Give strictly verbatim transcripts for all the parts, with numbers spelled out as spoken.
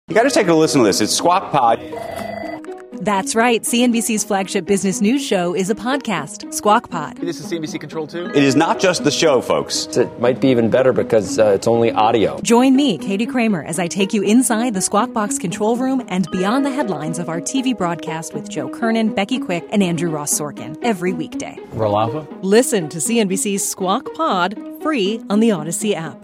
You got to take a listen to this. It's Squawk Pod. That's right. C N B C's flagship business news show is a podcast, Squawk Pod. This is C N B C Control two? It is not just the show, folks. It might be even better because uh, it's only audio. Join me, Katie Kramer, as I take you inside the Squawk Box control room and beyond the headlines of our T V broadcast with Joe Kernan, Becky Quick, and Andrew Ross Sorkin every weekday. Roll Alpha? Listen to C N B C's Squawk Pod free on the Odyssey app.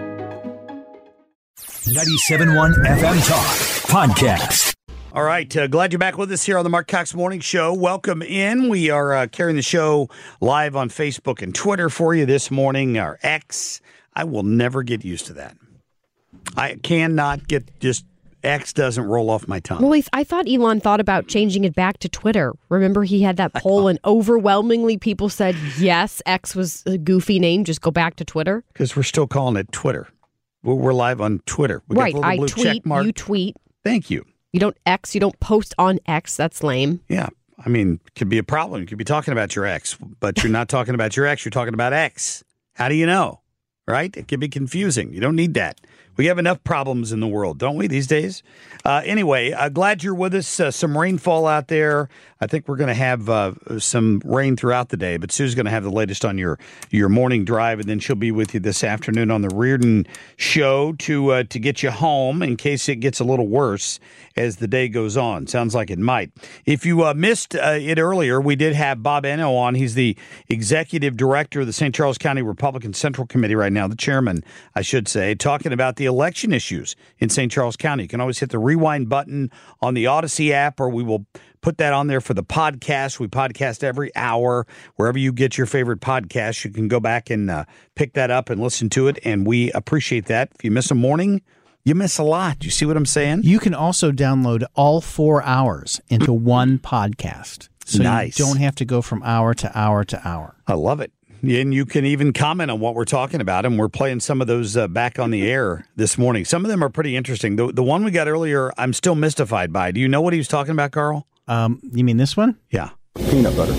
ninety-seven point one F M Talk Podcast. All right, uh, glad you're back with us here on the Mark Cox Morning Show. Welcome in. We are uh, carrying the show live on Facebook and Twitter for you this morning, our X. I will never get used to that. I cannot get just, X doesn't roll off my tongue. Well, I thought Elon thought about changing it back to Twitter. Remember, he had that poll and overwhelmingly people said, yes, X was a goofy name, just go back to Twitter. Because we're still calling it Twitter. We're live on Twitter. We right, got the I blue tweet, check mark. you tweet. Thank you. You don't X, you don't post on X. That's lame. Yeah. I mean, it could be a problem. You could be talking about your ex, but you're not talking about your ex. You're talking about X. How do you know? Right? It can be confusing. You don't need that. We have enough problems in the world, don't we, these days? Uh, anyway, uh, glad you're with us. Uh, some rainfall out there. I think we're going to have uh, some rain throughout the day, but Sue's going to have the latest on your your morning drive, and then she'll be with you this afternoon on the Reardon Show to uh, to get you home in case it gets a little worse as the day goes on. Sounds like it might. If you uh, missed uh, it earlier, we did have Bob Eno on. He's the executive director of the Saint Charles County Republican Central Committee right now, the chairman, I should say, talking about the election issues in Saint Charles County. You can always hit the rewind button on the Odyssey app, or we will put that on there for the podcast. We podcast every hour. Wherever you get your favorite podcast, you can go back and uh, pick that up and listen to it, and we appreciate that. If you miss a morning, you miss a lot. You see what I'm saying? You can also download all four hours into one podcast. So nice. You don't have to go from hour to hour to hour. I love it. And you can even comment on what we're talking about, and we're playing some of those uh, back on the air this morning. Some of them are pretty interesting. The, the one we got earlier, I'm still mystified by. Do you know what he was talking about, Carl? Um, you mean this one? Yeah. Peanut butter.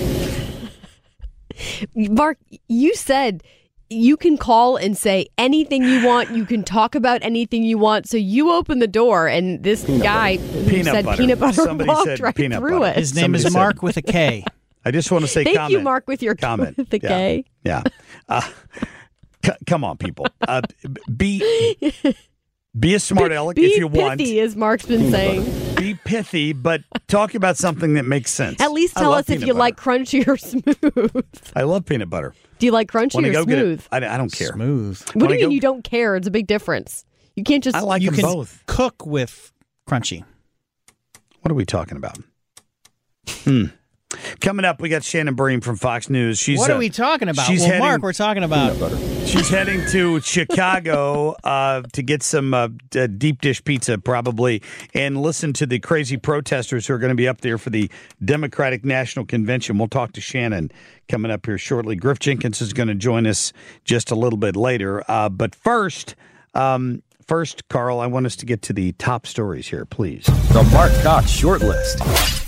Mark, you said you can call and say anything you want. You can talk about anything you want. So you open the door, and this peanut guy butter. Peanut said butter. peanut butter Somebody walked said right peanut through butter. it. His name Somebody is said- Mark with a K. I just want to say Thank comment. you, Mark, with your comment. with the yeah. K. Yeah. Uh, c- come on, people. Uh, be be a smart aleck Be if you want. pithy, as Mark's been saying. Be pithy, but talk about something that makes sense. At least I tell love us if peanut you butter. like crunchy or smooth. I love peanut butter. Do you like crunchy Wanna or go get smooth? it? I, I don't care. Smooth. What do Wanna you mean go- you don't care? It's a big difference. You can't just. I like You them can both. cook with crunchy. What are we talking about? Hmm. Coming up, we got Shannon Bream from Fox News. She's What uh, are we talking about? she's Well, heading- Mark, we're talking about. She's heading to Chicago uh, to get some uh, d- deep dish pizza, probably, and listen to the crazy protesters who are going to be up there for the Democratic National Convention. We'll talk to Shannon coming up here shortly. Griff Jenkins is going to join us just a little bit later. Uh, but first, um, first, Carl, I want us to get to the top stories here, please. The Mark Cox Shortlist.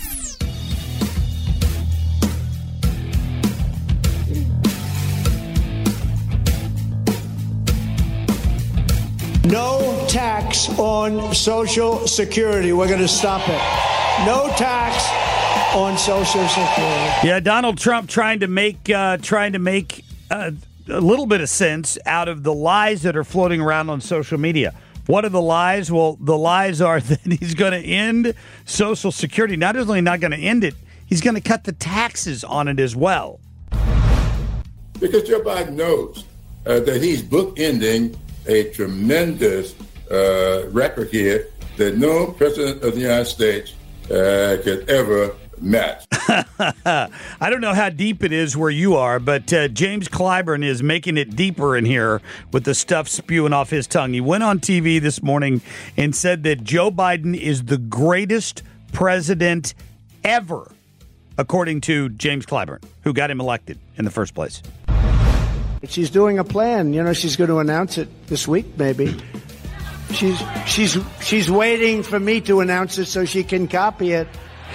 No tax on Social Security. We're going to stop it. No tax on Social Security. Yeah, Donald Trump trying to make uh, trying to make uh, a little bit of sense out of the lies that are floating around on social media. What are the lies? Well, the lies are that he's going to end Social Security. Not only not going to end it, he's going to cut the taxes on it as well. Because Joe Biden knows uh, that he's bookending a tremendous uh, record here that no president of the United States uh, could ever match. I don't know how deep it is where you are, but uh, James Clyburn is making it deeper in here with the stuff spewing off his tongue. He went on T V this morning and said that Joe Biden is the greatest president ever, according to James Clyburn, who got him elected in the first place. She's doing a plan. You know, she's going to announce it this week, maybe. She's she's she's waiting for me to announce it so she can copy it.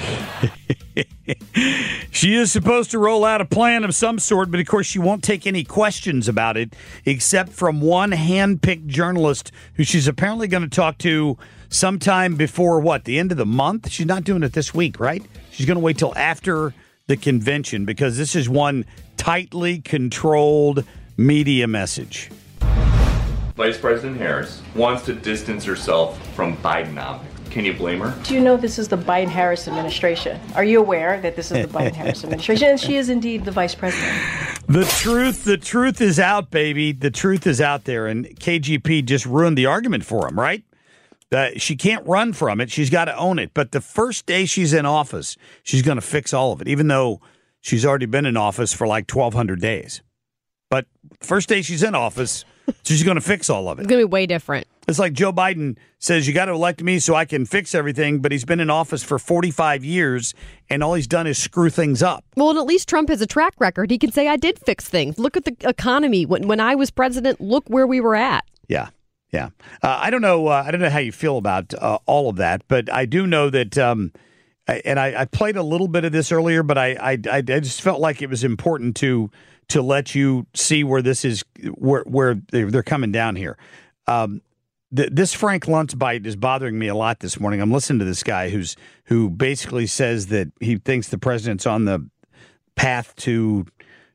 She is supposed to roll out a plan of some sort, but of course she won't take any questions about it except from one hand-picked journalist who she's apparently going to talk to sometime before what? The end of the month? She's not doing it this week, right? She's going to wait till after the convention because this is one tightly controlled media message. Vice President Harris wants to distance herself from Bidenomics. Can you blame her? Do you know this is the Biden-Harris administration? Are you aware that this is the Biden-Harris administration? And she is indeed the vice president. The truth, the truth is out, baby. The truth is out there. And K G P just ruined the argument for him, right? Uh, she can't run from it. She's got to own it. But the first day she's in office, she's going to fix all of it, even though she's already been in office for like twelve hundred days. But first day she's in office, she's going to fix all of it. It's going to be way different. It's like Joe Biden says, you got to elect me so I can fix everything, but he's been in office for forty-five years, and all he's done is screw things up. Well, and at least Trump has a track record. He can say, I did fix things. Look at the economy. When when I was president, look where we were at. Yeah, yeah. Uh, I don't know uh, I don't know how you feel about uh, all of that, but I do know that, um, I, and I, I played a little bit of this earlier, but I, I, I just felt like it was important to to let you see where this is, where, where they're coming down here. Um This Frank Luntz bite is bothering me a lot this morning. I'm listening to this guy who's who basically says that he thinks the president's on the path to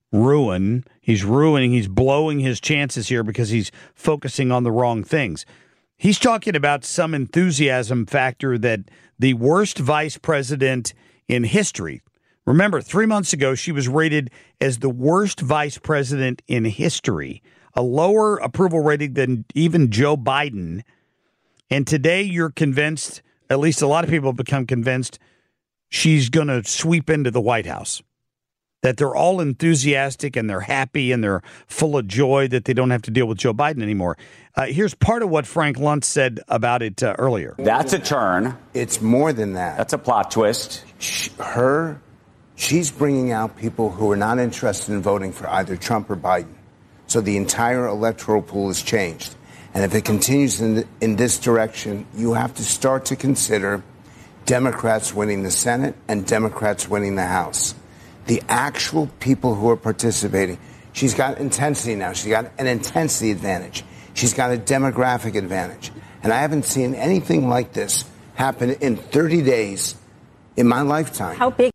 ruin. He's ruining, he's blowing his chances here because he's focusing on the wrong things. He's talking about some enthusiasm factor that the worst vice president in history. Remember, three months ago, she was rated as the worst vice president in history. A lower approval rating than even Joe Biden. And today you're convinced, at least a lot of people have become convinced, she's going to sweep into the White House. That they're all enthusiastic and they're happy and they're full of joy that they don't have to deal with Joe Biden anymore. Uh, here's part of what Frank Luntz said about it uh, earlier. That's a turn. It's more than that. That's a plot twist. She, her, she's bringing out people who are not interested in voting for either Trump or Biden. So the entire electoral pool has changed. And if it continues in, in this direction, you have to start to consider Democrats winning the Senate and Democrats winning the House. The actual people who are participating, she's got intensity now. She's got an intensity advantage. She's got a demographic advantage. And I haven't seen anything like this happen in thirty days in my lifetime. How big?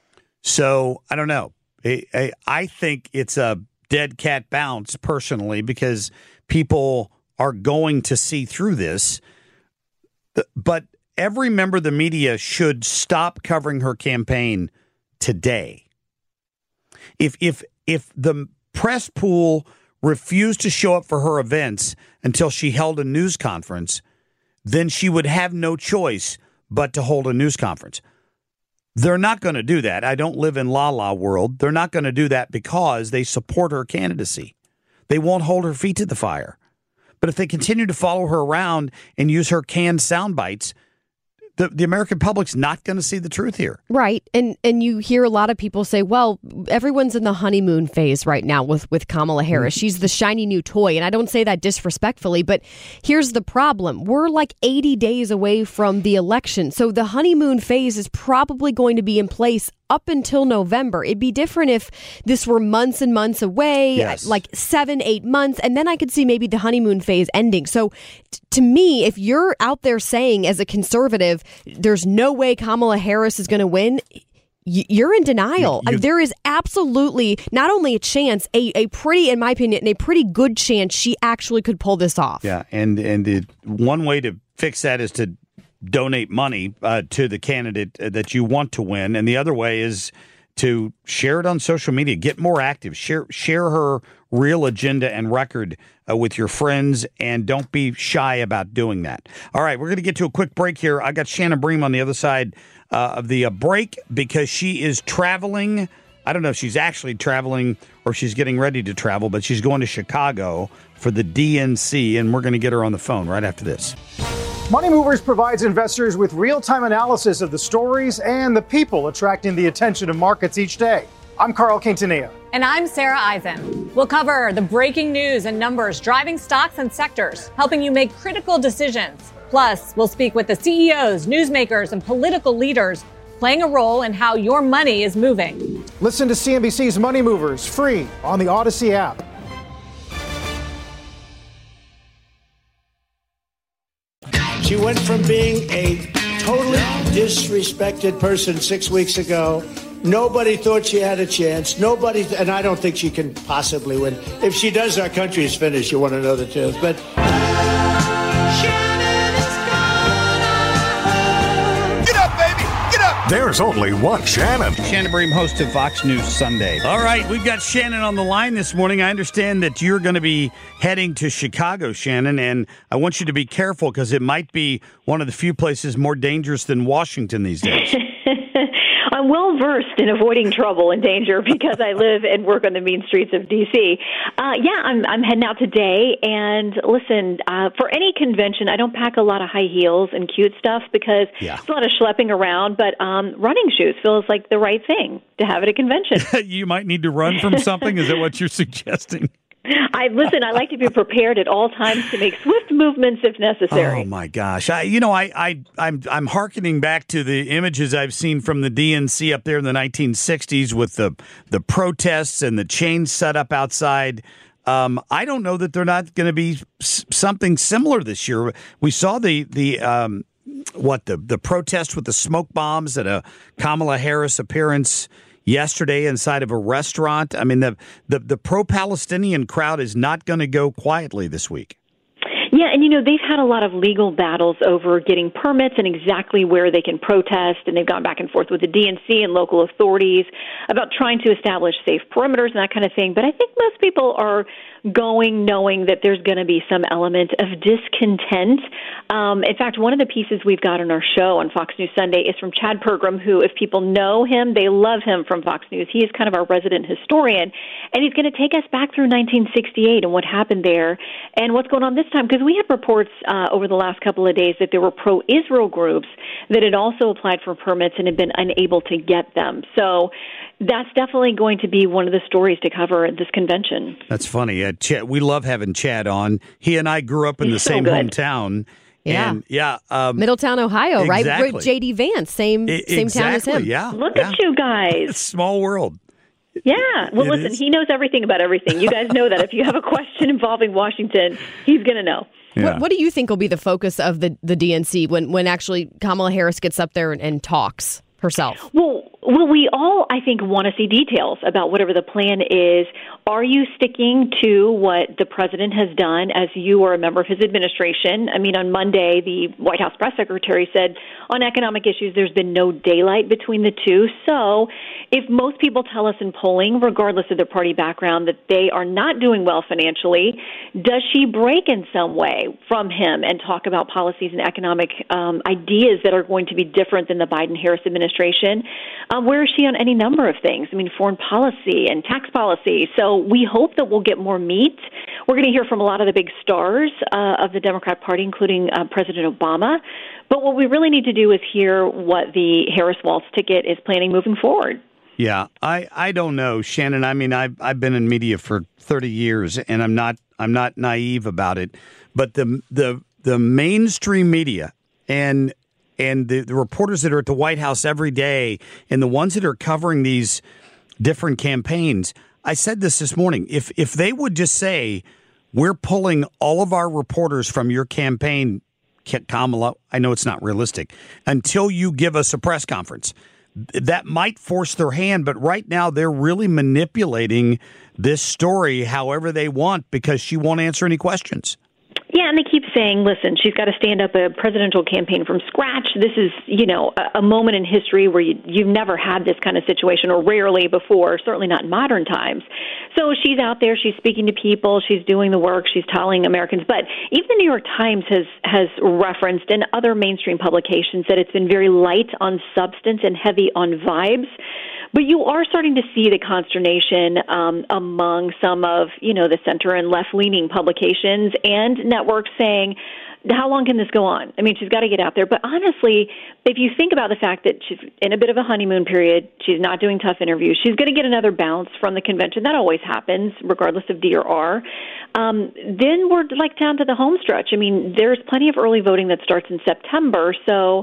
So, I don't know. I, I, I think it's a dead cat bounce personally because people are going to see through this. But every member of the media should stop covering her campaign today. If if if the press pool refused to show up for her events until she held a news conference, then she would have no choice but to hold a news conference. They're not going to do that. I don't live in la-la world. They're not going to do that because they support her candidacy. They won't hold her feet to the fire. But if they continue to follow her around and use her canned sound bites, the, the American public's not going to see the truth here. Right. And and you hear a lot of people say, well, everyone's in the honeymoon phase right now with, with Kamala Harris. Mm-hmm. She's the shiny new toy. And I don't say that disrespectfully, but here's the problem. We're like eighty days away from the election. So the honeymoon phase is probably going to be in place up until November. It'd be different if this were months and months away, yes. like seven, eight months, and then I could see maybe the honeymoon phase ending. So t- to me, if you're out there saying as a conservative, there's no way Kamala Harris is going to win, y- you're in denial. You, you, there is absolutely not only a chance, a, a pretty, in my opinion, a pretty good chance she actually could pull this off. Yeah, and, and it, one way to fix that is to donate money uh, to the candidate that you want to win. And the other way is to share it on social media, get more active, share share her real agenda and record uh, with your friends, and don't be shy about doing that. All right, we're going to get to a quick break here. I got Shannon Bream on the other side uh, of the uh, break because she is traveling. I don't know if she's actually traveling or she's getting ready to travel, but she's going to Chicago for the D N C, and we're going to get her on the phone right after this. Money Movers provides investors with real-time analysis of the stories and the people attracting the attention of markets each day. I'm Carl Quintanilla. And I'm Sarah Eisen. We'll cover the breaking news and numbers driving stocks and sectors, helping you make critical decisions. Plus, we'll speak with the C E Os, newsmakers, and political leaders playing a role in how your money is moving. Listen to C N B C's Money Movers free on the Odyssey app. She went from being a totally disrespected person six weeks ago. Nobody thought she had a chance. Nobody, and I don't think she can possibly win. If she does, our country is finished. You want to know the truth. But Get up, baby! Get up! There's only one Shannon. Shannon Bream, host of Fox News Sunday. All right, we've got Shannon on the line this morning. I understand that you're going to be heading to Chicago, Shannon, and I want you to be careful because it might be one of the few places more dangerous than Washington these days. I'm well versed in avoiding trouble and danger because I live and work on the mean streets of D C. Uh, yeah, I'm, I'm heading out today. And listen, uh, for any convention, I don't pack a lot of high heels and cute stuff because yeah. it's a lot of schlepping around. But um, running shoes feels like the right thing to have at a convention. You might need to run from something. Is that what you're suggesting? I listen. I like to be prepared at all times to make swift movements if necessary. Oh my gosh! I, you know, I, I, I'm, I'm hearkening back to the images I've seen from the D N C up there in the nineteen sixties with the the protests and the chains set up outside. Um, I don't know that they're not going to be s- something similar this year. We saw the the um, what the the protest with the smoke bombs at a Kamala Harris appearance yesterday inside of a restaurant. I mean, the the, the pro-Palestinian crowd is not going to go quietly this week. Yeah, and, you know, they've had a lot of legal battles over getting permits and exactly where they can protest, and they've gone back and forth with the D N C and local authorities about trying to establish safe perimeters and that kind of thing. But I think most people are going knowing that there's going to be some element of discontent. Um, in fact, one of the pieces we've got on our show on Fox News Sunday is from Chad Pergram, who, if people know him, they love him from Fox News. He is kind of our resident historian, and he's going to take us back through nineteen sixty-eight and what happened there and what's going on this time, because we had reports uh, over the last couple of days that there were pro-Israel groups that had also applied for permits and had been unable to get them. So that's definitely going to be one of the stories to cover at this convention. That's funny. Uh, Chad, we love having Chad on. He and I grew up in He's the so same good. hometown. Yeah. And yeah. Um, Middletown, Ohio, right? exactly. With J D Vance, same I- same town as exactly, him. Yeah. Look yeah. at you guys. It's a small world. Yeah. Well, It listen, is. he knows everything about everything. You guys know that. If you have a question involving Washington, he's going to know. Yeah. What, what do you think will be the focus of the, the D N C when, when actually Kamala Harris gets up there and, and talks herself? Well, well, we all, I think, want to see details about whatever the plan is. Are you sticking to what the president has done as you are a member of his administration? I mean, on Monday, the White House press secretary said on economic issues, there's been no daylight between the two. So if most people tell us in polling, regardless of their party background, that they are not doing well financially, does she break in some way from him and talk about policies and economic um, ideas that are going to be different than the Biden-Harris administration? Um, where is she on any number of things? I mean, foreign policy and tax policy. So we hope that we'll get more meat. We're going to hear from a lot of the big stars uh, of the Democrat Party, including uh, President Obama. But what we really need to do is hear what the Harris-Walz ticket is planning moving forward. Yeah, I, I don't know, Shannon. I mean, I've I've been in media for thirty years, and I'm not I'm not naive about it. But the the the mainstream media and and the, the reporters that are at the White House every day, and the ones that are covering these different campaigns, I said this this morning. If if they would just say, we're pulling all of our reporters from your campaign, Kamala, I know it's not realistic, until you give us a press conference. That might force their hand, but right now they're really manipulating this story however they want because she won't answer any questions. Yeah, and they keep saying, listen, she's got to stand up a presidential campaign from scratch. This is, you know, a, a moment in history where you, you've never had this kind of situation, or rarely before, certainly not in modern times. So she's out there, she's speaking to people, she's doing the work, she's telling Americans. But even the New York Times has, has referenced in other mainstream publications that it's been very light on substance and heavy on vibes. But you are starting to see the consternation um, among some of, you know, the center and left-leaning publications and networks saying, how long can this go on? I mean, she's got to get out there. But honestly, if you think about the fact that she's in a bit of a honeymoon period, she's not doing tough interviews, she's going to get another bounce from the convention. That always happens, regardless of D or R. Um, then we're like down to the home stretch. I mean, there's plenty of early voting that starts in September. So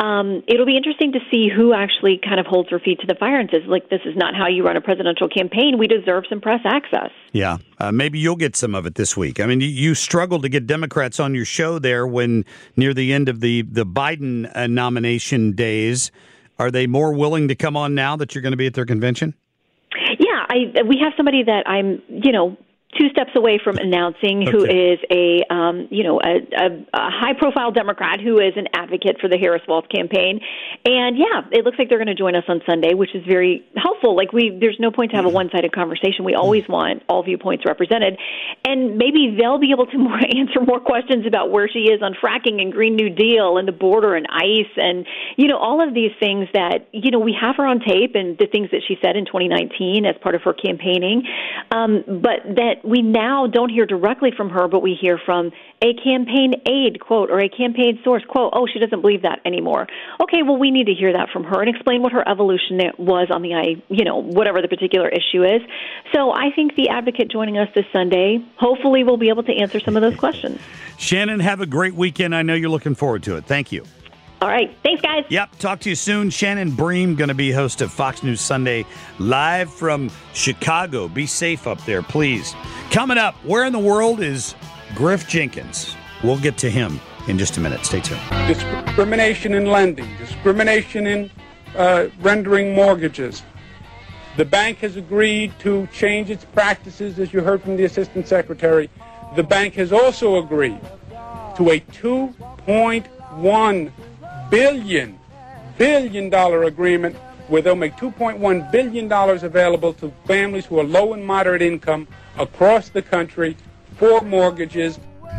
um, it'll be interesting to see who actually kind of holds her feet to the fire and says, like, this is not how you run a presidential campaign. We deserve some press access. Yeah, uh, maybe you'll get some of it this week. I mean, you, you struggled to get Democrats on your show there when near the end of the, the Biden uh, nomination days. Are they more willing to come on now that you're going to be at their convention? Yeah, I, we have somebody that I'm, you know, two steps away from announcing who Okay. is a, um, you know, a, a, a high-profile Democrat who is an advocate for the Harris-Walz campaign. And, yeah, it looks like they're going to join us on Sunday, which is very helpful. Like, we, there's no point to have a one-sided conversation. We always want all viewpoints represented. And maybe they'll be able to more, answer more questions about where she is on fracking and Green New Deal and the border and ICE and, you know, all of these things that, you know, we have her on tape and the things that she said in twenty nineteen as part of her campaigning. Um, but that we now don't hear directly from her, but we hear from a campaign aide, quote, or a campaign source, quote, oh, she doesn't believe that anymore. Okay, well, we need to hear that from her and explain what her evolution was on the, you know, whatever the particular issue is. So I think the advocate joining us this Sunday, hopefully we'll be able to answer some of those questions. Shannon, have a great weekend. I know you're looking forward to it. Thank you. All right. Thanks, guys. Yep. Talk to you soon. Shannon Bream going to be host of Fox News Sunday live from Chicago. Be safe up there, please. Coming up, where in the world is Griff Jenkins? We'll get to him in just a minute. Stay tuned. Discrimination in lending, discrimination in uh, rendering mortgages. The bank has agreed to change its practices, as you heard from the Assistant Secretary. The bank has also agreed to a two point one billion billion dollar agreement where they'll make two point one billion dollars available to families who are low and moderate income across the country for mortgages.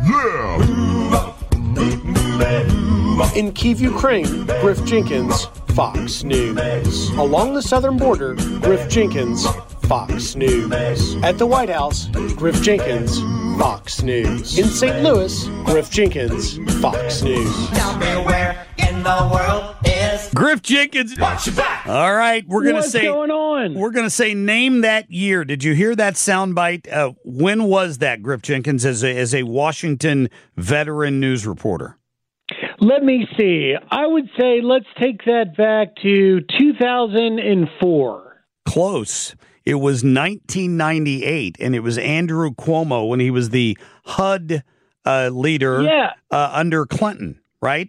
In Kyiv, Ukraine, Griff Jenkins, Fox News. Along the southern border, Griff Jenkins, Fox News. At the White House, Griff Jenkins, Fox News. In Saint Louis, Griff Jenkins, Fox News. Tell me where in the world is Griff Jenkins. Watch your back. All right, we're gonna What's say going on. We're gonna say name that year. Did you hear that soundbite? Uh, when was that, Griff Jenkins, as a, as a Washington veteran news reporter? Let me see. I would say let's take that back to two thousand four. Close. It was nineteen ninety-eight, and it was Andrew Cuomo when he was the H U D uh, leader Yeah. uh, under Clinton, right?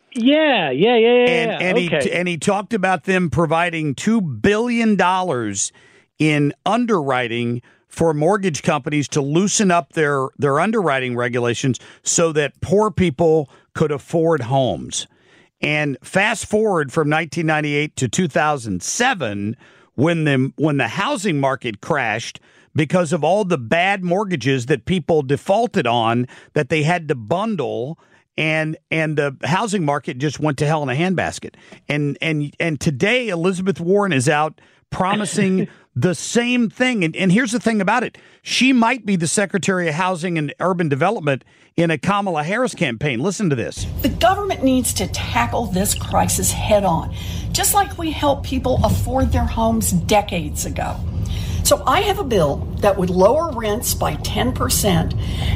Yeah, yeah, yeah, yeah. And, and, okay. he, and he talked about them providing two billion dollars in underwriting for mortgage companies to loosen up their, their underwriting regulations so that poor people could afford homes. And fast forward from nineteen ninety-eight to two thousand seven, when the, when the housing market crashed because of all the bad mortgages that people defaulted on that they had to bundle, and and the housing market just went to hell in a handbasket. And and and today Elizabeth Warren is out promising the same thing. And, and here's the thing about it. She might be the Secretary of Housing and Urban Development in a Kamala Harris campaign. Listen to this. The government needs to tackle this crisis head on, just like we helped people afford their homes decades ago. So I have a bill that would lower rents by ten percent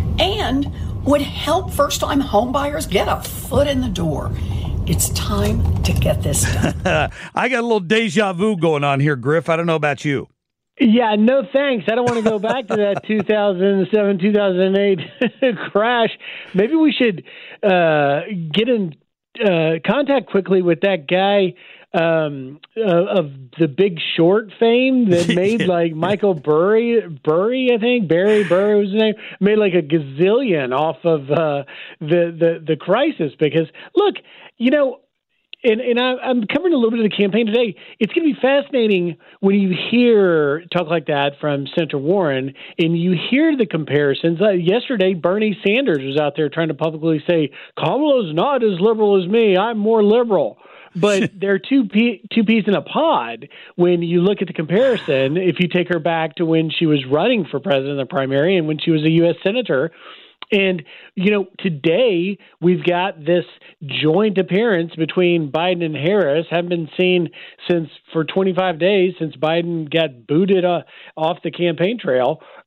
and would help first-time homebuyers get a foot in the door. It's time to get this done. I got a little deja vu going on here, Griff. I don't know about you. Yeah, no thanks. I don't want to go back to that two thousand seven, two thousand eight crash. Maybe we should uh, get in uh, contact quickly with that guy um, uh, of the Big Short fame that made like Michael Burry, Burry, I think, Barry Burry was his name, made like a gazillion off of uh, the, the, the crisis. Because, look, you know, And, and I, I'm covering a little bit of the campaign today. It's going to be fascinating when you hear talk like that from Senator Warren and you hear the comparisons. Uh, yesterday, Bernie Sanders was out there trying to publicly say, Kamala's not as liberal as me. I'm more liberal. But they're two, pe- two peas in a pod when you look at the comparison. If you take her back to when she was running for president in the primary and when she was a U S senator. And, you know, today we've got this joint appearance between Biden and Harris, haven't been seen since for twenty-five days since Biden got booted uh, off the campaign trail.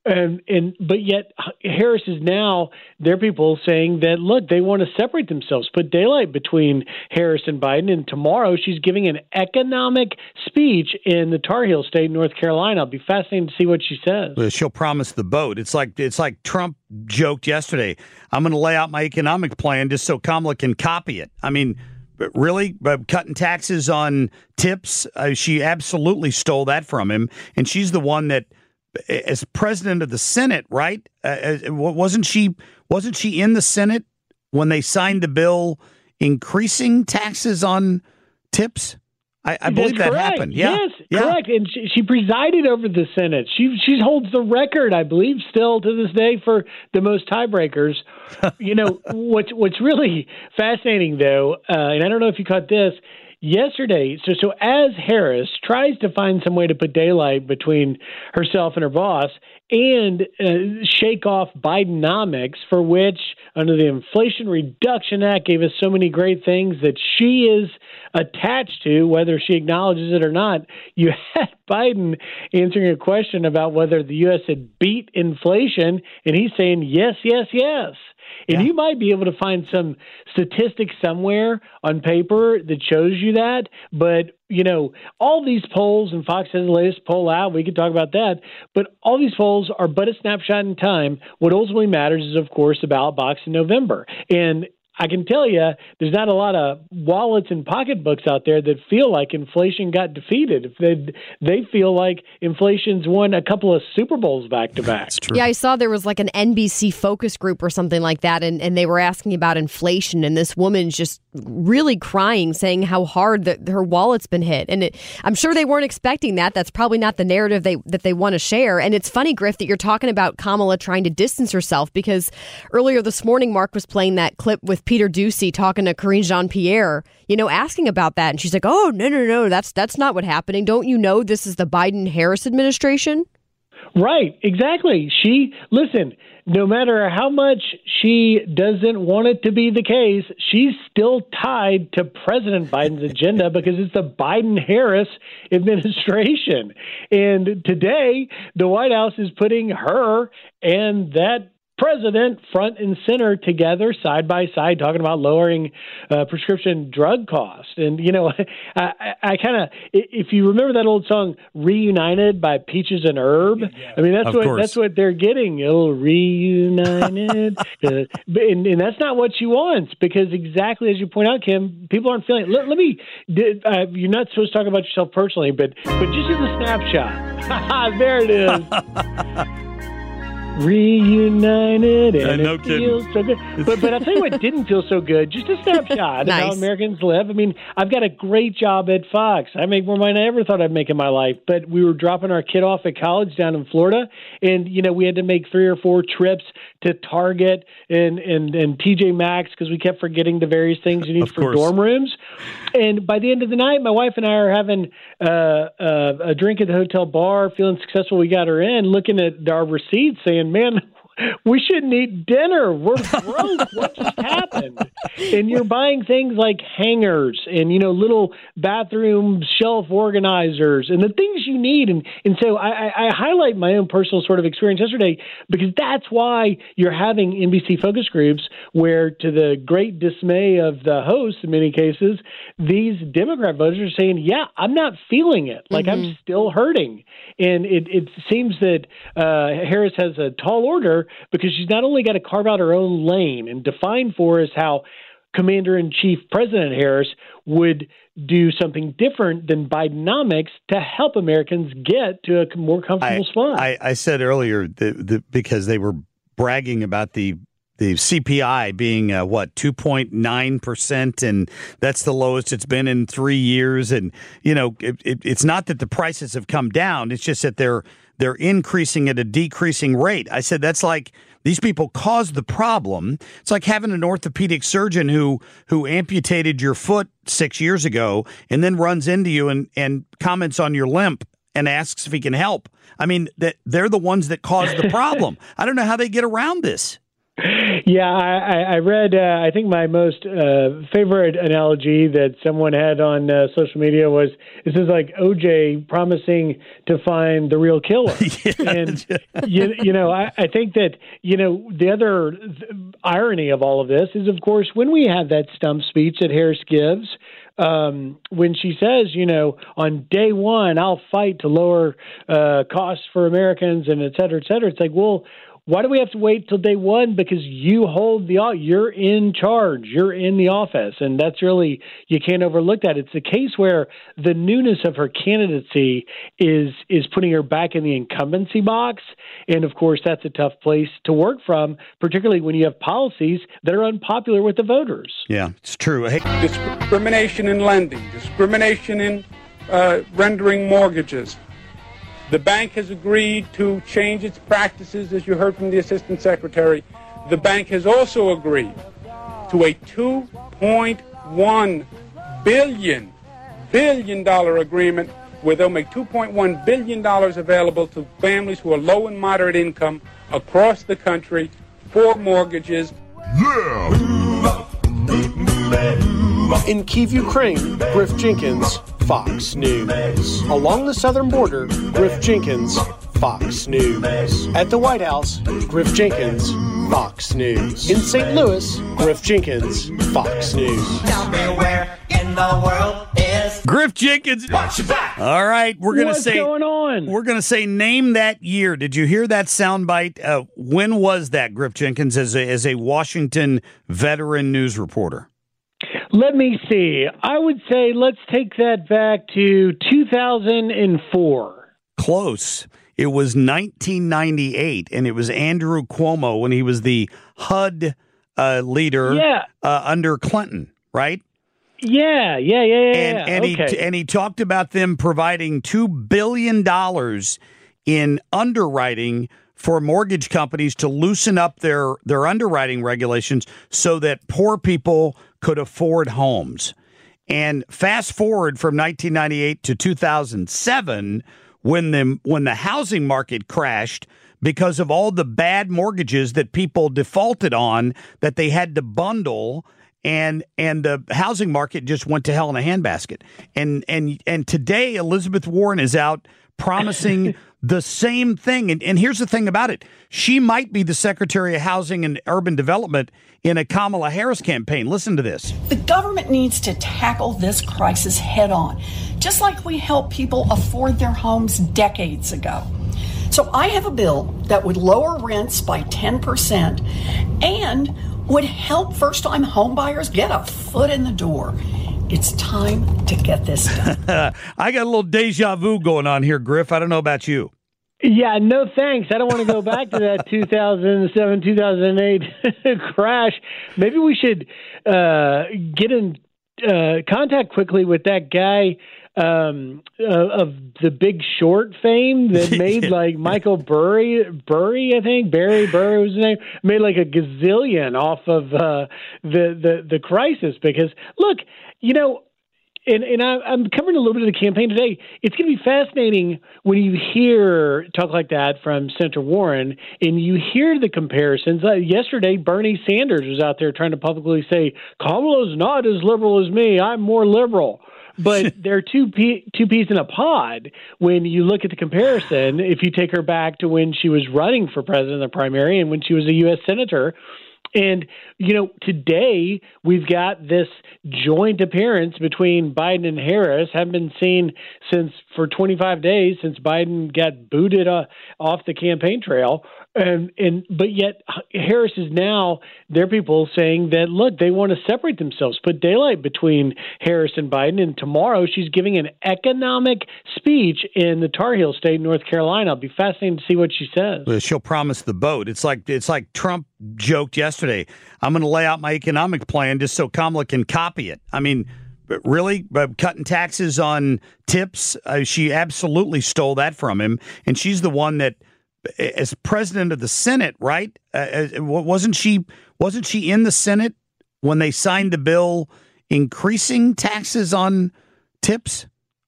And, and but yet Harris is now, there are people saying that, look, they want to separate themselves, put daylight between Harris and Biden. And tomorrow she's giving an economic speech in the Tar Heel state, North Carolina. I'll be fascinated to see what she says. Well, she'll promise the boat. It's like it's like Trump joked yesterday, I'm going to lay out my economic plan just so Kamala can copy it. I mean, really? Cutting taxes on tips? Uh, she absolutely stole that from him. And she's the one that, as president of the Senate, right? Uh, wasn't she? Wasn't she in the Senate when they signed the bill increasing taxes on tips? I, I believe that correct. happened. Yeah. Yes, yeah. correct. And she, she presided over the Senate. She she holds the record, I believe, still to this day for the most tiebreakers. You know what's what's really fascinating, though, uh, and I don't know if you caught this. Yesterday, so so as Harris tries to find some way to put daylight between herself and her boss and uh, shake off Bidenomics, for which under the Inflation Reduction Act gave us so many great things that she is attached to, whether she acknowledges it or not, you had Biden answering a question about whether the U S had beat inflation, and he's saying yes, yes, yes. And yeah. you might be able to find some statistics somewhere on paper that shows you that. But, you know, all these polls, and Fox has the latest poll out, we could talk about that, but all these polls are but a snapshot in time. What ultimately matters is, of course, the ballot box in November. And I can tell you there's not a lot of wallets and pocketbooks out there that feel like inflation got defeated. They they feel like inflation's won a couple of Super Bowls back to back. Yeah, I saw there was like an N B C focus group or something like that, and, and they were asking about inflation, and this woman's just really crying, saying how hard that her wallet's been hit. And it, I'm sure they weren't expecting that. That's probably not the narrative they that they want to share. And it's funny, Griff, that you're talking about Kamala trying to distance herself, because earlier this morning, Mark was playing that clip with Peter Doocy talking to Karine Jean-Pierre, you know, asking about that. And she's like, oh, no, no, no, that's that's not what's happening. Don't you know this is the Biden-Harris administration? Right, exactly. She, listen, no matter how much she doesn't want it to be the case, she's still tied to President Biden's agenda because it's the Biden-Harris administration. And today, the White House is putting her and that president front and center together, side by side, talking about lowering uh, prescription drug costs. And, you know, I, I, I kind of, if you remember that old song, Reunited by Peaches and Herb, I mean, that's of what course. that's what they're getting. Oh, reunited. uh, and, and that's not what she wants, because exactly as you point out, Kim, people aren't feeling it. Let, let me, uh, you're not supposed to talk about yourself personally, but, but just as a snapshot. There it is. Reunited, and no it feels kidding. so good. But but I'll tell you what didn't feel so good. Just a snapshot Nice. of how Americans live. I mean, I've got a great job at Fox. I make more money than I ever thought I'd make in my life. But we were dropping our kid off at college down in Florida, and you know we had to make three or four trips to Target and and, and T J Maxx because we kept forgetting the various things you need Of for course. dorm rooms. And by the end of the night, my wife and I are having uh, uh, a drink at the hotel bar, feeling successful. We got her in, looking at our receipts, saying, "Man, we shouldn't eat dinner. We're broke. What just happened?" And you're buying things like hangers and, you know, little bathroom shelf organizers and the things you need. And and so I, I highlight my own personal sort of experience yesterday, because that's why you're having N B C focus groups where, to the great dismay of the hosts in many cases, these Democrat voters are saying, yeah, I'm not feeling it. Like, Mm-hmm. I'm still hurting. And it, it seems that uh, Harris has a tall order, because she's not only got to carve out her own lane and define for us how Commander-in-Chief President Harris would do something different than Bidenomics to help Americans get to a more comfortable I, spot. I, I said earlier that, that because they were bragging about the the C P I being uh, what two point nine percent, and that's the lowest it's been in three years. And you know, it, it, it's not that the prices have come down; it's just that they're they're increasing at a decreasing rate. I said that's like these people caused the problem. It's like having an orthopedic surgeon who who amputated your foot six years ago and then runs into you and, and comments on your limp and asks if he can help. I mean, that they're the ones that caused the problem. I don't know how they get around this. Yeah, I, I read, uh, I think my most uh, favorite analogy that someone had on uh, social media was, this is like O J promising to find the real killer. Yeah. And, you, you know, I, I think that, you know, the other th- irony of all of this is, of course, when we had that stump speech that Harris gives, Um, when she says, you know, on day one, I'll fight to lower uh, costs for Americans and et cetera, et cetera. It's like, well, why do we have to wait till day one? Because you hold the, you're in charge, you're in the office. And that's really, you can't overlook that. It's a case where the newness of her candidacy is, is putting her back in the incumbency box. And of course, that's a tough place to work from, particularly when you have policies that are unpopular with the voters. Yeah, it's true. Hey. Discrimination in lending, discrimination in uh, rendering mortgages. The bank has agreed to change its practices, as you heard from the Assistant Secretary. The bank has also agreed to a two point one billion dollar agreement where they'll make two point one billion dollars available to families who are low and moderate income across the country for mortgages. In Kyiv, Ukraine, Griff Jenkins, Fox News. Along the southern border, Griff Jenkins, Fox News. At the White House, Griff Jenkins, Fox News. In Saint Louis, Griff Jenkins, Fox News. Tell me where in the world is Griff Jenkins. Watch your back. All right, we're gonna What's say going on? We're gonna say name that year. Did you hear that soundbite? Uh, when was that, Griff Jenkins, as a as a Washington veteran news reporter? Let me see. I would say let's take that back to two thousand four. Close. It was nineteen ninety-eight, and it was Andrew Cuomo when he was the H U D uh, leader Yeah. uh, under Clinton, right? Yeah, yeah, yeah, yeah. And, and okay. he and he talked about them providing two billion dollars in underwriting for mortgage companies to loosen up their, their underwriting regulations so that poor people could afford homes. And fast forward from nineteen ninety-eight to two thousand seven, when the when the housing market crashed because of all the bad mortgages that people defaulted on that they had to bundle, and and the housing market just went to hell in a handbasket. And and and today Elizabeth Warren is out promising the same thing. And, and here's the thing about it. She might be the Secretary of Housing and Urban Development in a Kamala Harris campaign. Listen to this. The government needs to tackle this crisis head on, just like we helped people afford their homes decades ago. So I have a bill that would lower rents by ten percent and would help first-time homebuyers get a foot in the door. It's time to get this done. I got a little deja vu going on here, Griff. I don't know about you. Yeah, no thanks. I don't want to go back to that two thousand seven, two thousand eight crash. Maybe we should uh, get in uh, contact quickly with that guy um, uh, of the Big Short fame that made like Michael Burry, Burry, I think, Barry Burry was his name, made like a gazillion off of uh, the, the, the crisis. Because, look, you know, And, and I, I'm covering a little bit of the campaign today. It's going to be fascinating when you hear talk like that from Senator Warren and you hear the comparisons. Uh, yesterday, Bernie Sanders was out there trying to publicly say, Kamala's not as liberal as me. I'm more liberal. But they're two, pe- two peas in a pod when you look at the comparison. If you take her back to when she was running for president in the primary and when she was a U S senator. And, you know, today we've got this joint appearance between Biden and Harris, haven't been seen since for twenty-five days since Biden got booted uh, off the campaign trail. And, and but yet Harris is now, there are people saying that, look, they want to separate themselves, put daylight between Harris and Biden. And tomorrow she's giving an economic speech in the Tar Heel state, North Carolina. I'll be fascinated to see what she says. Well, she'll promise the boat. It's like it's like Trump joked yesterday. I'm going to lay out my economic plan just so Kamala can copy it. I mean, really? Cutting taxes on tips? Uh, she absolutely stole that from him. And she's the one that, as president of the Senate, right? Uh, wasn't she? Wasn't she in the Senate when they signed the bill increasing taxes on tips?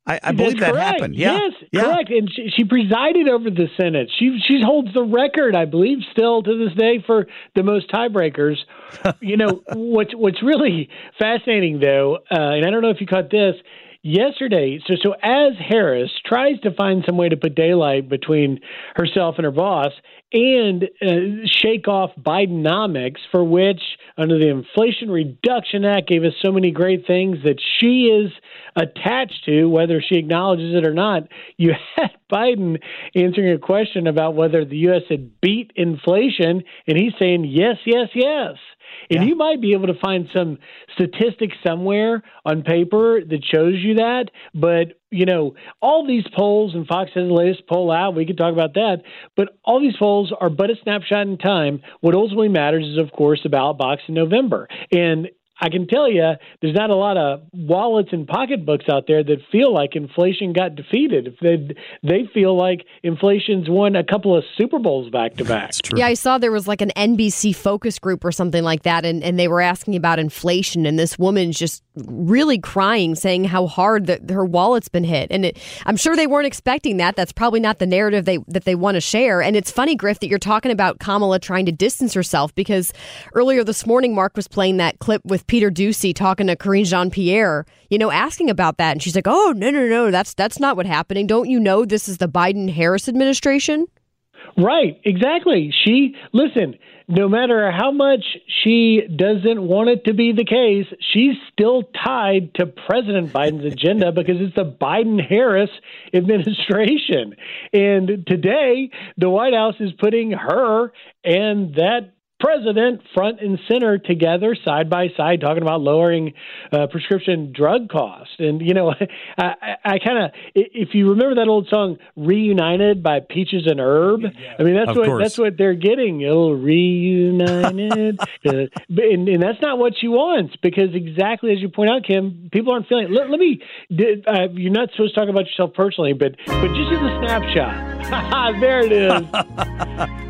I, I believe That's that correct. happened. Yeah. Yes, yeah. correct. And she, she presided over the Senate. She she holds the record, I believe, still to this day for the most tiebreakers. You know, what's what's really fascinating, though, uh, and I don't know if you caught this, yesterday, so so as Harris tries to find some way to put daylight between herself and her boss and uh, shake off Bidenomics, for which under the Inflation Reduction Act gave us so many great things that she is attached to, whether she acknowledges it or not, you had Biden answering a question about whether the U S had beat inflation, and he's saying yes, yes, yes. And yeah. you might be able to find some statistics somewhere on paper that shows you that. But, you know, all these polls, and Fox has the latest poll out, we could talk about that, but all these polls are but a snapshot in time. What ultimately matters is, of course, the ballot box in November. And I can tell you there's not a lot of wallets and pocketbooks out there that feel like inflation got defeated. They they feel like inflation's won a couple of Super Bowls back to back. Yeah, I saw there was like an N B C focus group or something like that, and, and they were asking about inflation, and this woman's just really crying, saying how hard that her wallet's been hit. And it, I'm sure they weren't expecting that. That's probably not the narrative they that they want to share. And it's funny, Griff, that you're talking about Kamala trying to distance herself, because earlier this morning, Mark was playing that clip with Peter Doocy talking to Karine Jean-Pierre, you know, asking about that. And she's like, oh, no, no, no, that's that's not what's happening. Don't you know this is the Biden-Harris administration? Right, exactly. She, listen, no matter how much she doesn't want it to be the case, she's still tied to President Biden's agenda because it's the Biden-Harris administration. And today, the White House is putting her and that president front and center together, side by side, talking about lowering uh, prescription drug costs. And, you know, I, I, I kind of, if you remember that old song, Reunited by Peaches and Herb, I mean, that's of what course. that's what they're getting. Oh, reunited. uh, and, and that's not what she wants, because exactly as you point out, Kim, people aren't feeling it. Let, let me, uh, you're not supposed to talk about yourself personally, but, but just as a snapshot. There it is.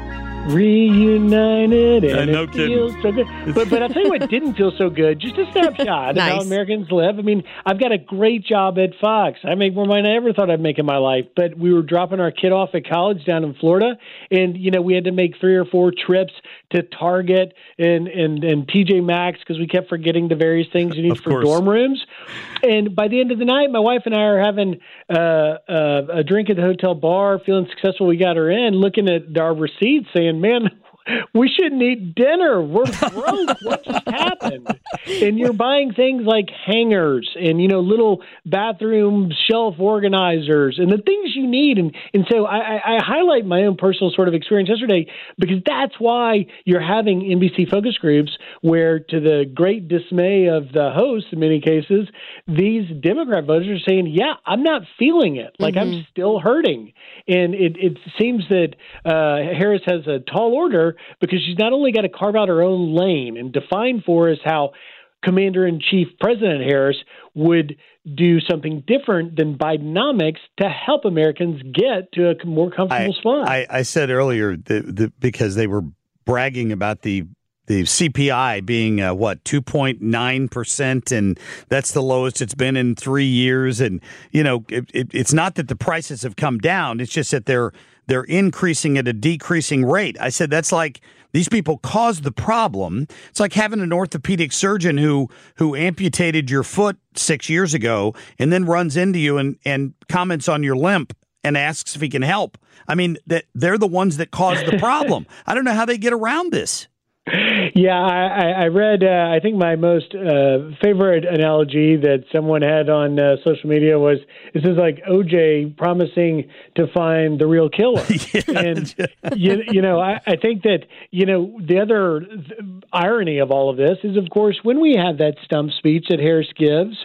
Reunited, and no it feels kidding. so good. But but I'll tell you what didn't feel so good. Just a snapshot Nice. of how Americans live. I mean, I've got a great job at Fox. I make more money than I ever thought I'd make in my life. But we were dropping our kid off at college down in Florida, and you know we had to make three or four trips to Target and and, and T J Maxx because we kept forgetting the various things you need Of for course. dorm rooms. And by the end of the night, my wife and I are having uh, uh, a drink at the hotel bar, feeling successful. We got her in, looking at our receipts, saying, "Man, we shouldn't eat dinner. We're broke. What just happened?" And you're buying things like hangers and, you know, little bathroom shelf organizers and the things you need. And and so I, I highlight my own personal sort of experience yesterday because that's why you're having N B C focus groups where, to the great dismay of the hosts in many cases, these Democrat voters are saying, yeah, I'm not feeling it. Like, mm-hmm. I'm still hurting. And it, it seems that uh, Harris has a tall order because she's not only got to carve out her own lane and define for us how Commander-in-Chief President Harris would do something different than Bidenomics to help Americans get to a more comfortable I, spot. I, I said earlier that, that because they were bragging about the the C P I being, uh, what, two point nine percent, and that's the lowest it's been in three years. And, you know, it, it, it's not that the prices have come down. It's just that they're they're increasing at a decreasing rate. I said that's like these people caused the problem. It's like having an orthopedic surgeon who who amputated your foot six years ago and then runs into you and, and comments on your limp and asks if he can help. I mean, that they're the ones that caused the problem. I don't know how they get around this. Yeah, I, I read, uh, I think my most uh, favorite analogy that someone had on uh, social media was, this is like O J promising to find the real killer. yeah. And, you, you know, I, I think that, you know, the other th- irony of all of this is, of course, when we have that stump speech that Harris gives,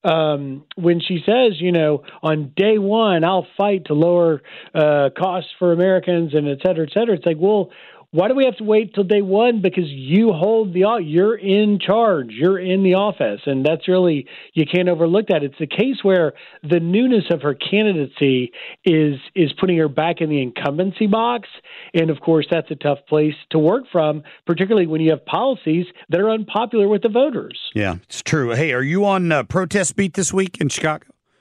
Um, when she says, you know, on day one, I'll fight to lower uh, costs for Americans and et cetera, et cetera. It's like, well, why do we have to wait till day one? Because you hold the, you're in charge, you're in the office. And that's really, you can't overlook that. It's a case where the newness of her candidacy is, is putting her back in the incumbency box. And of course, that's a tough place to work from, particularly when you have policies that are unpopular with the voters. Yeah, it's true. Hey, are you on uh, protest beat this week in Chicago?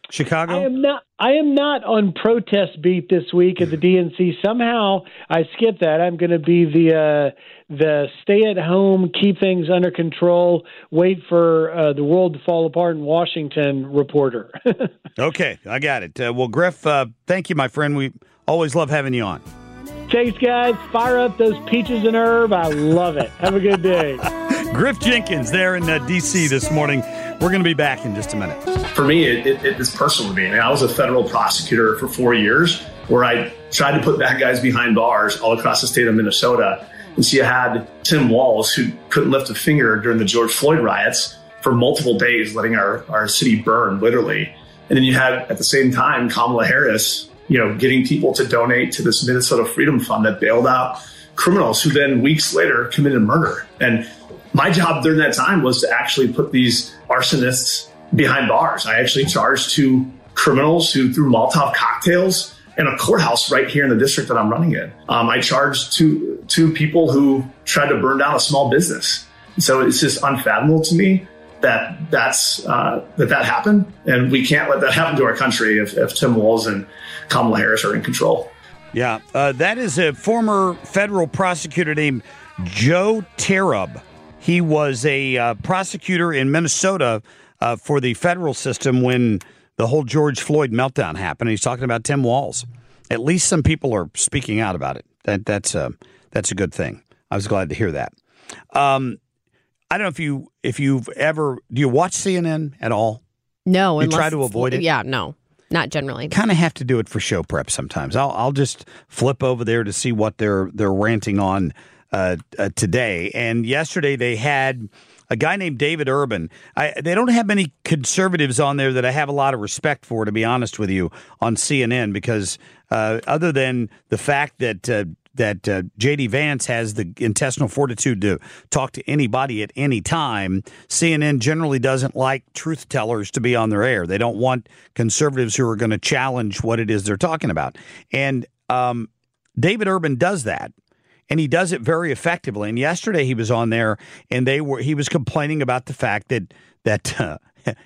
Chicago? I am not. I am not on protest beat this week at the D N C. Somehow I skipped that. I'm going to be the uh, the stay at home, keep things under control, wait for uh, the world to fall apart in Washington reporter. Okay, I got it. Uh, well, Griff, uh, thank you, my friend. We always love having you on. Thanks, guys. Fire up those peaches and herb. I love it. Have a good day. Griff Jenkins there in uh, D C this morning. We're going to be back in just a minute. For me, it, it, it is personal to me. I mean, I was a federal prosecutor for four years where I tried to put bad guys behind bars all across the state of Minnesota. And so you had Tim Walz, who couldn't lift a finger during the George Floyd riots for multiple days, letting our, our city burn, literally. And then you had, at the same time, Kamala Harris, you know, getting people to donate to this Minnesota Freedom Fund that bailed out criminals who then weeks later committed murder. And my job during that time was to actually put these arsonists behind bars. I actually charged two criminals who threw Molotov cocktails in a courthouse right here in the district that I'm running in. Um, I charged two two people who tried to burn down a small business. And so it's just unfathomable to me that that's uh, that that happened, and we can't let that happen to our country if, if Tim Walz and Kamala Harris are in control. Yeah, uh, that is a former federal prosecutor named Joe Terub. He was a uh, prosecutor in Minnesota uh, for the federal system when the whole George Floyd meltdown happened. He's talking about Tim Walz. At least some people are speaking out about it. That that's a that's a good thing. I was glad to hear that. Um, I don't know if you if you've ever do you watch C N N at all? No, you unless try to it's- avoid it. Yeah, no, not generally. Kind of have to do it for show prep sometimes. I'll I'll just flip over there to see what they're they're ranting on uh, uh, today. And yesterday they had a guy named David Urban. I, they don't have many conservatives on there that I have a lot of respect for, to be honest with you, on C N N, because uh, other than the fact that uh, that uh, J D Vance has the intestinal fortitude to talk to anybody at any time, C N N generally doesn't like truth tellers to be on their air. They don't want conservatives who are going to challenge what it is they're talking about. And um, David Urban does that. And he does it very effectively. And yesterday he was on there, and they were he was complaining about the fact that that uh,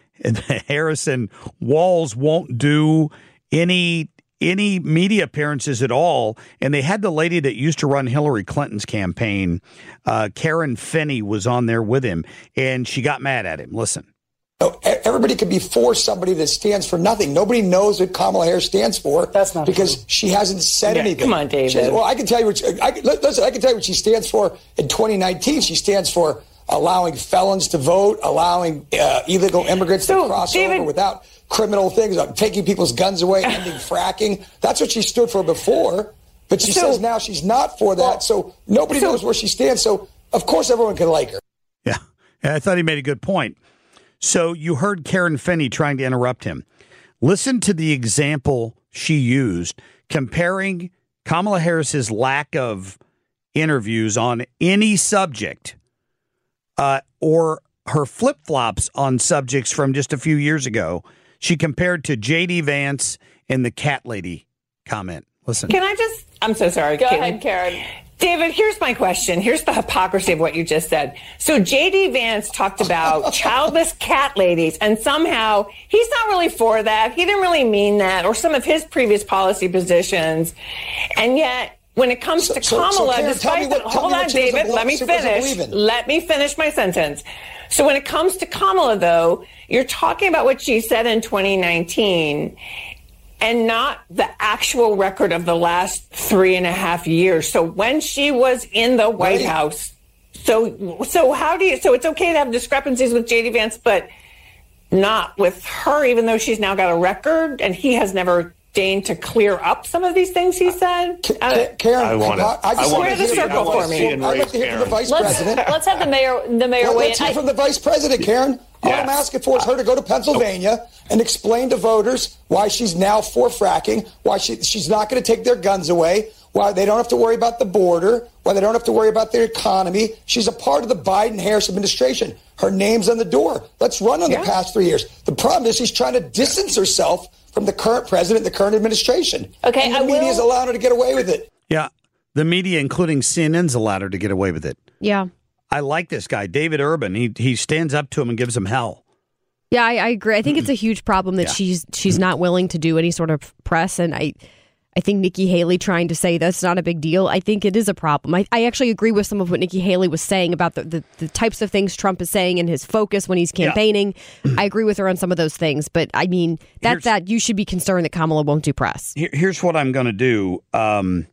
Harrison Walz won't do any any media appearances at all. And they had the lady that used to run Hillary Clinton's campaign, uh, Karen Finney, was on there with him, and she got mad at him. Listen. Everybody could be for somebody that stands for nothing. Nobody knows what Kamala Harris stands for. That's not because true. She hasn't said Yeah, anything. come on, David. She has- well, I can tell you what. She, I, can- listen, I can tell you what she stands for in twenty nineteen. She stands for allowing felons to vote, allowing uh, illegal immigrants to cross over without criminal things, uh, taking people's guns away, ending fracking. That's what she stood for before. But she So- says now she's not for that. So nobody so- knows where she stands. So of course everyone can like her. Yeah, I thought he made a good point. So you heard Karen Finney trying to interrupt him. Listen to the example she used, comparing Kamala Harris's lack of interviews on any subject uh, or her flip-flops on subjects from just a few years ago. She compared to J D Vance and the cat lady comment. Listen. Can I just, I'm so sorry. Go Caitlin. ahead, Karen. David, here's my question. Here's the hypocrisy of what you just said. So J D Vance talked about childless cat ladies, and somehow he's not really for that. He didn't really mean that, or some of his previous policy positions. And yet, when it comes So- to so- so, Kamala, Karen, tell despite me what- the, tell hold me on, what she doesn't David, believe- let me she doesn't finish. believe in. Let me finish my sentence. So when it comes to Kamala, though, you're talking about what she said in twenty nineteen. And not the actual record of the last three and a half years. So when she was in the White Right. House, so so how do you? So it's okay to have discrepancies with J D Vance, but not with her, even though she's now got a record and he has never deigned to clear up some of these things he said. Uh, Karen, I wanna- I just I want wanna to see- hear I wanna from- see and I'd like raise to hear from the Karen. vice Let's, president. let's have the mayor, the mayor Let- weigh Let's in. hear I- from the vice president, Karen. All I'm Yes. asking for is her to go to Pennsylvania and explain to voters why she's now for fracking, why she, she's not going to take their guns away, why they don't have to worry about the border, why they don't have to worry about their economy. She's a part of the Biden-Harris administration. Her name's on the door. Let's run on Yeah. the past three years. The problem is she's trying to distance herself from the current president, the current administration. Okay, and the I media's will- allowing her to get away with it. Yeah, the media, including C N N's, allowed her to get away with it. Yeah. I like this guy, David Urban. He he stands up to him and gives him hell. Yeah, I, I agree. I think it's a huge problem that Yeah. she's she's not willing to do any sort of press, and I I think Nikki Haley trying to say that's not a big deal. I think it is a problem. I, I actually agree with some of what Nikki Haley was saying about the, the, the types of things Trump is saying and his focus when he's campaigning. Yeah. I agree with her on some of those things, but I mean that here's, that you should be concerned that Kamala won't do press. Here, here's what I'm going to do. Um,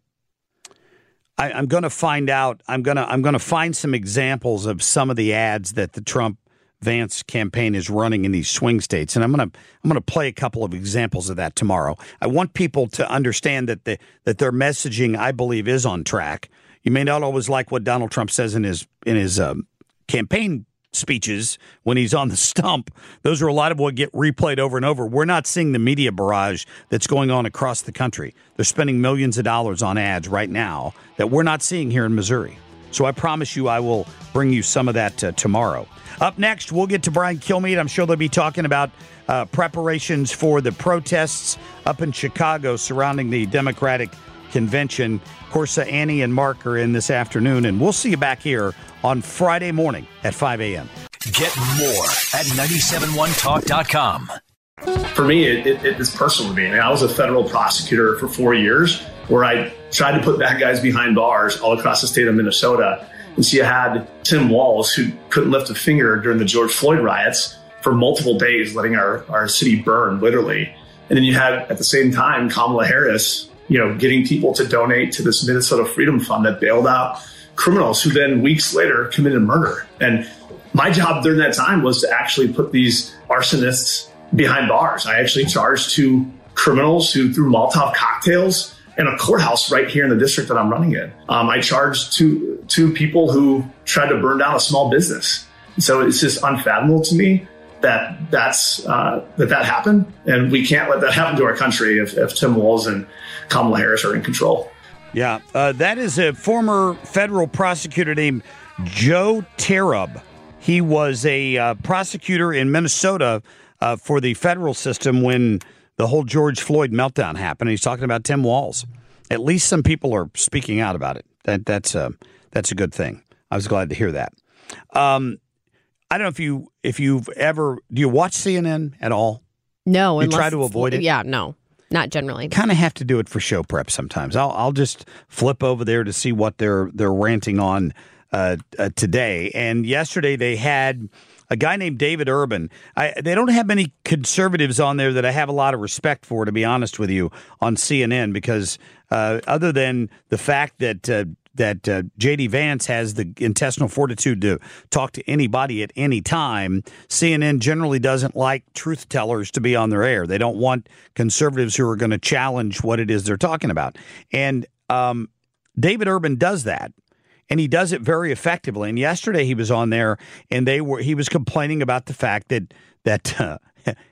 I, I'm going to find out. I'm going to I'm going to find some examples of some of the ads that the Trump Vance campaign is running in these swing states, and I'm going to I'm going to play a couple of examples of that tomorrow. I want people to understand that the that their messaging, I believe, is on track. You may not always like what Donald Trump says in his in his um, campaign speeches when he's on the stump. Those are a lot of what get replayed over and over. We're not seeing the media barrage that's going on across the country. They're spending millions of dollars on ads right now that we're not seeing here in Missouri. So I promise you I will bring you some of that uh, tomorrow. Up next, we'll get to Brian Kilmeade. I'm sure they'll be talking about uh, preparations for the protests up in Chicago surrounding the Democratic convention. Of course, uh, Annie and Mark are in this afternoon, and we'll see you back here on Friday morning at five a.m. Get more at nine seven one talk dot com. For me, it, it, it is personal to me. I mean, I was a federal prosecutor for four years where I tried to put bad guys behind bars all across the state of Minnesota. And so you had Tim Walz, who couldn't lift a finger during the George Floyd riots for multiple days, letting our, our city burn, literally. And then you had, at the same time, Kamala Harris, you know, getting people to donate to this Minnesota Freedom Fund that bailed out criminals who then weeks later committed murder. And my job during that time was to actually put these arsonists behind bars. I actually charged two criminals who threw Molotov cocktails in a courthouse right here in the district that I'm running in. Um, I charged two two people who tried to burn down a small business. So it's just unfathomable to me that that's uh, that that happened, and we can't let that happen to our country if, if Tim Walz and Kamala Harris are in control. Yeah, uh, that is a former federal prosecutor named Joe Terub. He was a uh, prosecutor in Minnesota uh, for the federal system when the whole George Floyd meltdown happened. He's talking about Tim Walz. At least some people are speaking out about it. That that's a that's a good thing. I was glad to hear that. Um, I don't know if you if you've ever do you watch C N N at all? No, you try to avoid it. Yeah, no, not generally. Kind of have to do it for show prep sometimes. I'll I'll just flip over there to see what they're they're ranting on uh, uh, today. And yesterday they had a guy named David Urban. I, they don't have many conservatives on there that I have a lot of respect for, to be honest with you, on C N N, because uh, other than the fact that uh, that uh, J D. Vance has the intestinal fortitude to talk to anybody at any time, C N N generally doesn't like truth tellers to be on their air. They don't want conservatives who are going to challenge what it is they're talking about. And um, David Urban does that. And he does it very effectively. And yesterday he was on there, and they were he was complaining about the fact that that uh,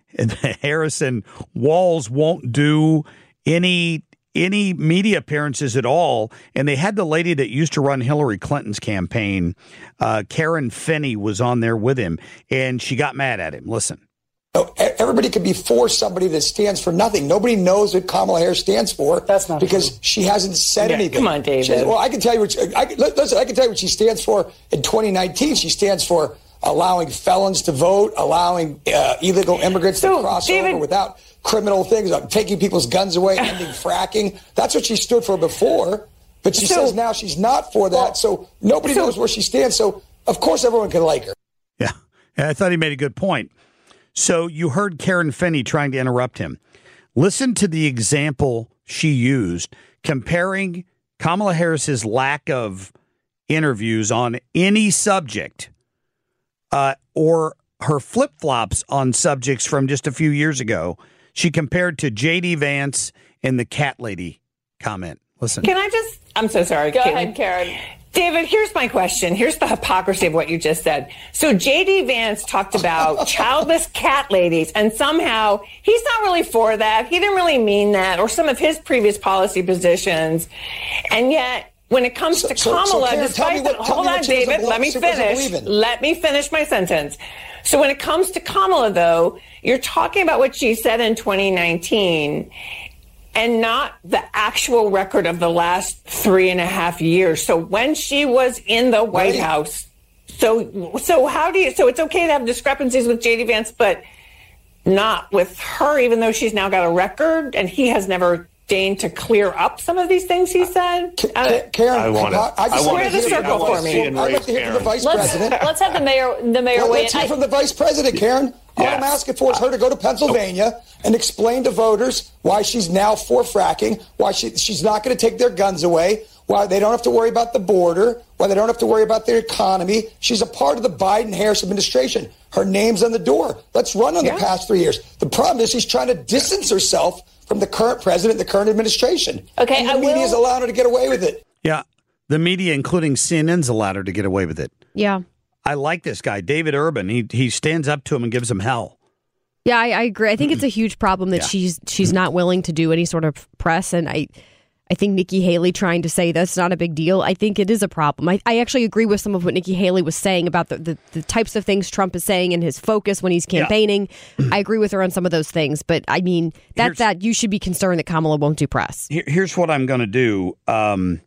Harrison Walz won't do any any media appearances at all. And they had the lady that used to run Hillary Clinton's campaign, uh, Karen Finney, was on there with him, and she got mad at him. Listen. Everybody could be for somebody that stands for nothing. Nobody knows what Kamala Harris stands for. That's not because true. She hasn't said yeah, anything. Come on, David. She, well, I can tell you what. She, I, listen, I can tell you what she stands for. In twenty nineteen, she stands for allowing felons to vote, allowing uh, illegal immigrants so, to cross David, over without criminal things, like taking people's guns away, ending fracking. That's what she stood for before. But she so, says now she's not for that. Well, so nobody so, knows where she stands. So of course everyone can like her. Yeah, I thought he made a good point. So you heard Karen Finney trying to interrupt him. Listen to the example she used, comparing Kamala Harris's lack of interviews on any subject uh, or her flip-flops on subjects from just a few years ago. She compared to J D. Vance and the cat lady comment. Listen. Can I just, I'm so sorry. Go Caitlin. ahead, Karen. David, here's my question. Here's the hypocrisy of what you just said. So J D. Vance talked about childless cat ladies, and somehow he's not really for that. He didn't really mean that, or some of his previous policy positions. And yet, when it comes so, to so, Kamala, so Karen, despite what, that, hold on, David, let me finish. Let me finish my sentence. So when it comes to Kamala, though, you're talking about what she said in twenty nineteen. And not the actual record of the last three and a half years. So when she was in the White right. House, so so how do you? So it's okay to have discrepancies with J D. Vance, but not with her, even though she's now got a record and he has never deigned to clear up some of these things he said? Uh, Karen, I want I, I just Square want the to circle for me. I'd like to hear from the vice let's, president. Let's have the mayor, the mayor Let, weigh Let's in. hear from the vice president, Karen. All Yes. I'm asking for is her to go to Pennsylvania and explain to voters why she's now for fracking, why she, she's not going to take their guns away, why they don't have to worry about the border, why they don't have to worry about their economy. She's a part of the Biden-Harris administration. Her name's on the door. Let's run on Yeah. the past three years. The problem is she's trying to distance herself from the current president, the current administration. Okay, and the I media is will- allowing her to get away with it. Yeah. The media, including C N N's, allowed her to get away with it. Yeah. I like this guy, David Urban. He he stands up to him and gives him hell. Yeah, I, I agree. I think it's a huge problem that Yeah. she's she's not willing to do any sort of press, and I I think Nikki Haley trying to say that's not a big deal. I think it is a problem. I, I actually agree with some of what Nikki Haley was saying about the, the, the types of things Trump is saying and his focus when he's campaigning. Yeah. I agree with her on some of those things, but I mean that Here's, that you should be concerned that Kamala won't do press. Here, here's what I'm going to do. Um,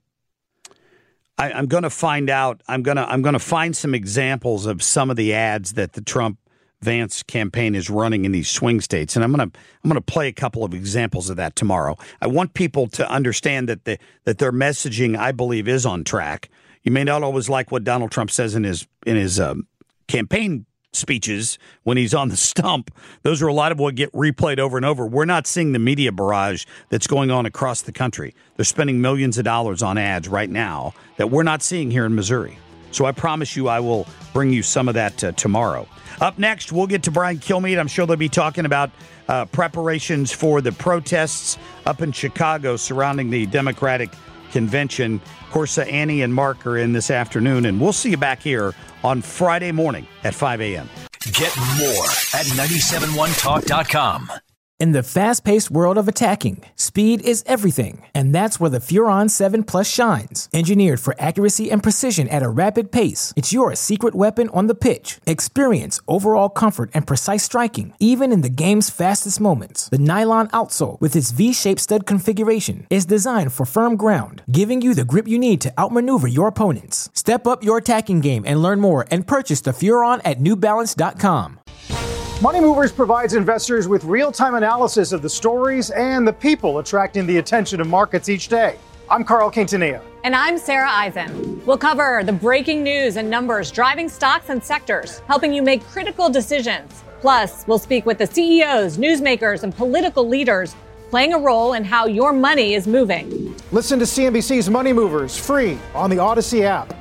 I, I'm going to find out. I'm going to I'm going to find some examples of some of the ads that the Trump Vance campaign is running in these swing states, and I'm going to I'm going to play a couple of examples of that tomorrow. I want people to understand that the that their messaging, I believe, is on track. You may not always like what Donald Trump says in his in his um, campaign speeches when he's on the stump. Those are a lot of what get replayed over and over. We're not seeing the media barrage that's going on across the country. They're spending millions of dollars on ads right now that we're not seeing here in Missouri. So I promise you I will bring you some of that uh, tomorrow. Up next, we'll get to Brian Kilmeade. I'm sure they'll be talking about uh, preparations for the protests up in Chicago surrounding the Democratic convention. Of course, uh, Annie and Mark are in this afternoon, and we'll see you back here on Friday morning at five a.m. Get more at nine seven one talk dot com. In the fast-paced world of attacking, speed is everything, and that's where the Furon seven Plus shines. Engineered for accuracy and precision at a rapid pace, it's your secret weapon on the pitch. Experience overall comfort and precise striking, even in the game's fastest moments. The nylon outsole, with its V-shaped stud configuration, is designed for firm ground, giving you the grip you need to outmaneuver your opponents. Step up your attacking game and learn more and purchase the Furon at new balance dot com. Money Movers provides investors with real-time analysis of the stories and the people attracting the attention of markets each day. I'm Carl Quintanilla. And I'm Sarah Eisen. We'll cover the breaking news and numbers driving stocks and sectors, helping you make critical decisions. Plus, we'll speak with the C E Os, newsmakers, and political leaders playing a role in how your money is moving. Listen to C N B C's Money Movers free on the Odyssey app.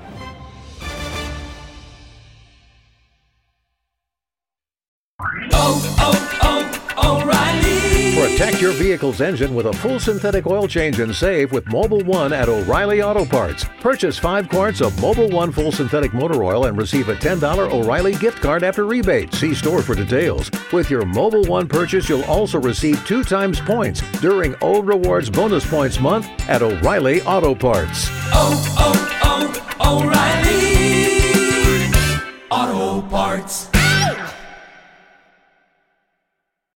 Oh, oh, O'Reilly. Protect your vehicle's engine with a full synthetic oil change and save with Mobil one at O'Reilly Auto Parts. Purchase five quarts of Mobil one full synthetic motor oil and receive a ten dollars O'Reilly gift card after rebate. See store for details. With your Mobil one purchase, you'll also receive two times points during O Rewards Bonus Points Month at O'Reilly Auto Parts. Oh, oh, oh, O'Reilly Auto Parts.